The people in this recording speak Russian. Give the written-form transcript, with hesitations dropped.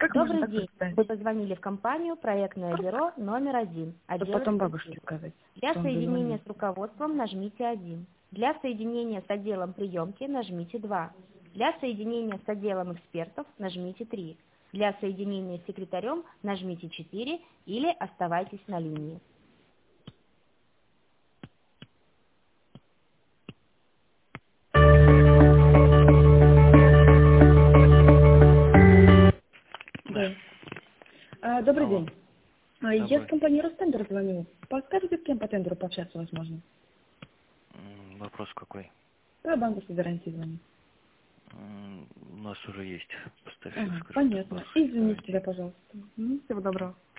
Как можно Добрый так день. представить? Вы позвонили в компанию «Проектное бюро номер 1». Чтобы потом бабушке сказать, Для что он соединения дозвонился. с руководством нажмите 1. Для соединения с отделом приемки нажмите 2. Для соединения с отделом экспертов нажмите 3. Для соединения с секретарем нажмите 4 или оставайтесь на линии. Да. Добрый Алло, день. Я с добрый. компании Ростендер звоню. Подскажите, с кем по тендеру пообщаться возможно? Вопрос какой? По банку с гарантией звоню. У нас уже есть поставщик, Ага, скажем так, понятно. банковской Извините гарантии. тебя, пожалуйста. Всего доброго.